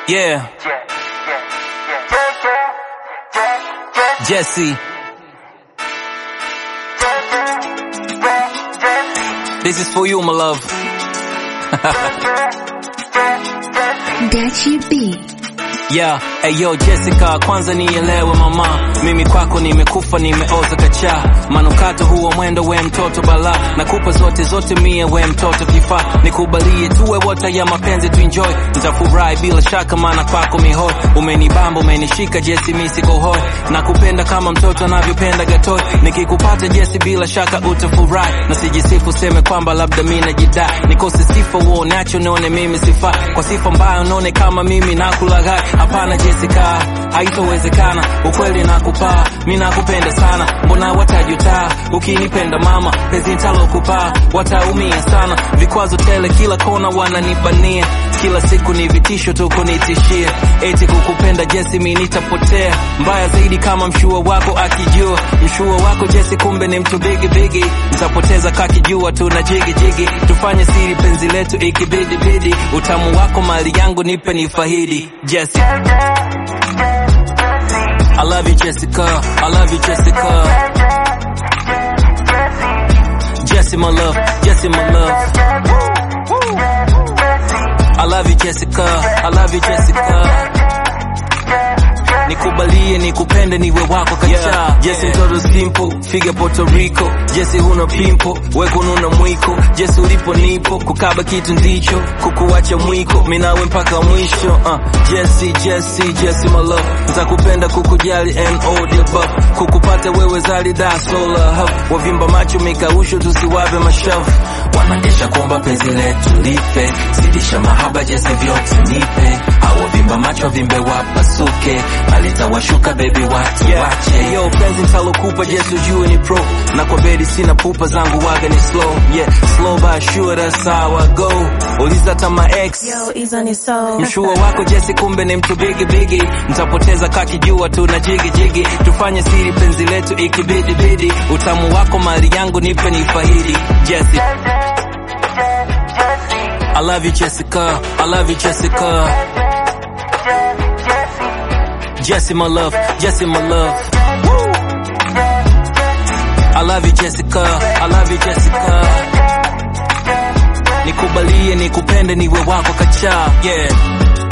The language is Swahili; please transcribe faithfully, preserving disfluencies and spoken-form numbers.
Yeah. Jesse. This is for you, my love. Gachi B. Yeah, ayo Jessica, kwanza nielewe mama, mimi kwako nimekufa nimeoza kacha. Manukato huo mwendo we mtoto bala, nakupa zote zote mie we mtoto kifaa. Nikubalie tuwe wote ya mapenzi tu enjoy, nitafurahi bila shaka maana kwako mihoi. Umenibamba umenishika Jesse mimi siko hoi, nakupenda kama mtoto anavyopenda gatoi. Nikikupata Jesse bila shaka utafurahi, na sijisifu seme kwamba labda mimi najidai. Nikose sifa uonacho nione mimi sifa, kwa sifa mbaya unaone kama mimi nakulaghai. Hapana Jessica, haitowezekana, ukweli nakupaa, mimi nakupenda sana, mbona watajuta ukinipenda mama, penzi nitalokupa wataumia sana. Vikwazo tele kila kona wananibania, kila siku ni vitisho tu kunitishia, eti kukupenda Jesse mimi nitapotea. Mbaya zaidi kama mshua wako akijua, mshua wako Jesse kumbe ni mtu bigi bigi, nitapoteza kakijua tu na jigi jigi. Tufanye siri penzi letu ikibidi bidi, utamu wako mali yangu nipe nifahidi Jesse. I love you Jessica, I love you Jessica. Jesse my love, Jesse my love. I love you Jessica, I love you Jessica. Nikubalie nikupende niwe wako kacha. Yeah. Jesse mtoto simple, figa Puerto Rico. Jesse huna pimpo, we kununa mwiko. Jesse ulipo nipo, kukaba kitu ndicho, kukuacha mwiko, minawe mpaka mwisho. uh. Jesse, Jesse, Jesse my love, nitakupenda kukujali and all the above. Kukupata wewe zali da sola hub, wavimba macho mikausho tusiwabe mashavu. Wanagesha kuomba penzi letu lipe, zidisha mahaba Jesse vyote nipe. Hawa vimba macho vimbe wapasuke, malita washuka baby watu yeah. Wache yo penzi mtalokupa Jesse ujue ni pro, na kwa bedi sina pupa zangu waga ni slow. Yeah, slow but sure that's how I go. Uliza tama ex Yo, izo ni so mshua wako Jesse kumbe ni mtu bigi bigi, nitapoteza kakijua tu na jigi jigi. Tufanye siri penzi letu ikibidi bidi, utamu wako mali yangu nipe nifahidi Jesse. I love you Jessica, I love you Jessica. Jesse my love, Jesse my love. I love you Jessica, I love you Jessica. Nikubalie nikupende niwe wako kacha. Yeah.